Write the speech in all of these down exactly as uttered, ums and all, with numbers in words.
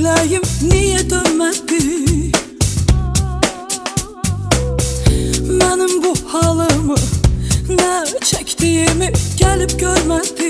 küləyim niyə dönmədi? Mənim bu halımı, nə çəkdiyimi gəlib görmədi.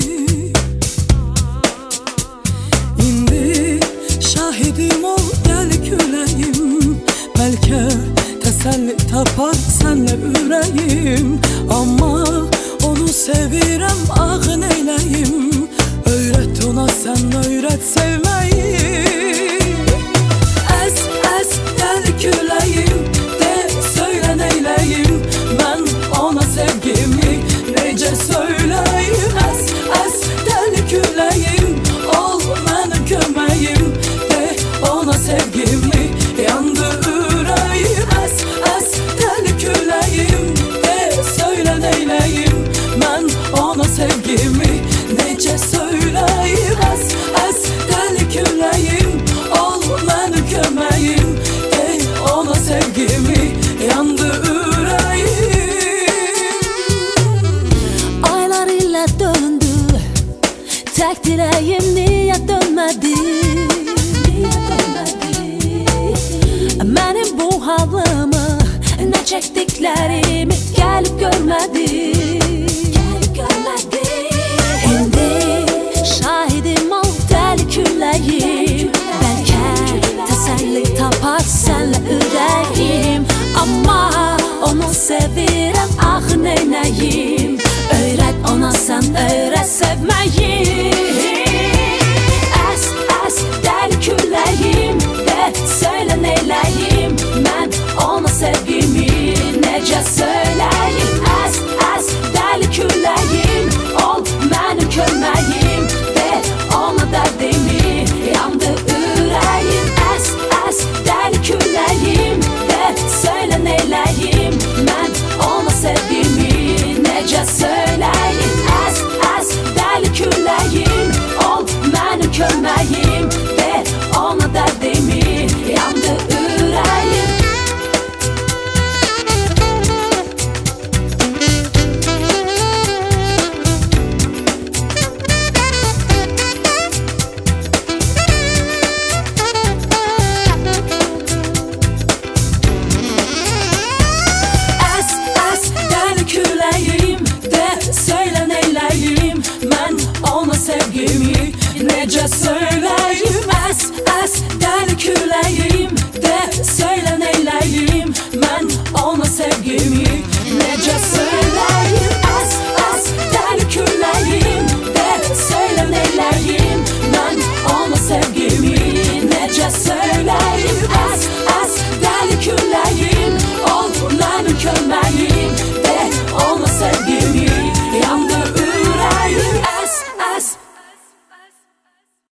İndi şahidim ol, gəl küləyim, bəlkə təsəlli tapar sənlə ürəyim. Amma onu sevirəm, ağ neyləyim? Öyrət ona, sən öyrət sevməyi. Əs, əs, gəl küləyim, de, söylə neyləyim? Mən ona sevgimi necə söyləyim? Əs, əs, gəl küləyim, ol mənim köməyim, de, ona sevgimi yandı ürəyim. Əs, əs, gəl küləyim, de, söylə neyləyim? Mən ona sevgimi necə söyləyim? Əs, əs, gəl küləyim, ol mənim köməyim, de, ona sevgimi yandı ürəyim. Aylar ilə döndü, tək diləyim niyə dönmədi? Niyə dönmədi? Mənim bu halımı, nə çəkdiklərimi gəlib görmədi. Gəlib görmədi. İndi şahidim ol, dəli küləyim, bəlkə təsəlli tapar sənlə ürəyim. Amma onu sevirəm, ax neynəyim? Öyrət ona, sən öyrət sevməyi. Əs, əs, dəli küləyim, de, söylə neyləyim? Mən ona sevgimi necə söyləyim? Əs, əs, dəli küləyim, ol mənim köməyim, de, ona dərdimi yandı ürəyim. Əs, əs, dəli küləyim, de, söylə neyləyim? Mən ona sevgimi necə söyləyim? Əs, əs, dəli küləyim, ol mənim köməyim, de, ona dərdimi yandı ürəyim. Əs, əs, dəli küləyim, de, söylə neyləyim? Mən ona sevgimi necə söyləyim? Əs, əs, dəli küləyim, de, söylə neyləyim?